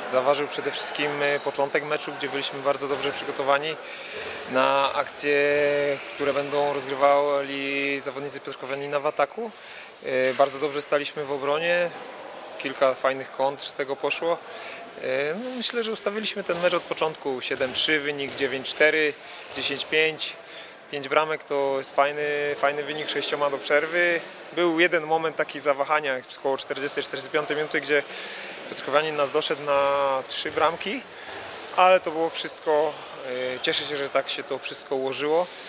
Zaważył przede wszystkim początek meczu, gdzie byliśmy bardzo dobrze przygotowani na akcje, które będą rozgrywali zawodnicy piotrkowianina w ataku. Bardzo dobrze staliśmy w obronie, kilka fajnych kontr z tego poszło. No, myślę, że ustawiliśmy ten mecz od początku. 7-3 wynik, 9-4, 10-5. 5 bramek to jest fajny wynik 6 do przerwy. Był jeden moment taki zawahania w około 40-45 minuty, gdzie piotrkowianin nas doszedł na 3 bramki, ale to było wszystko. Cieszę się, że tak się to wszystko ułożyło.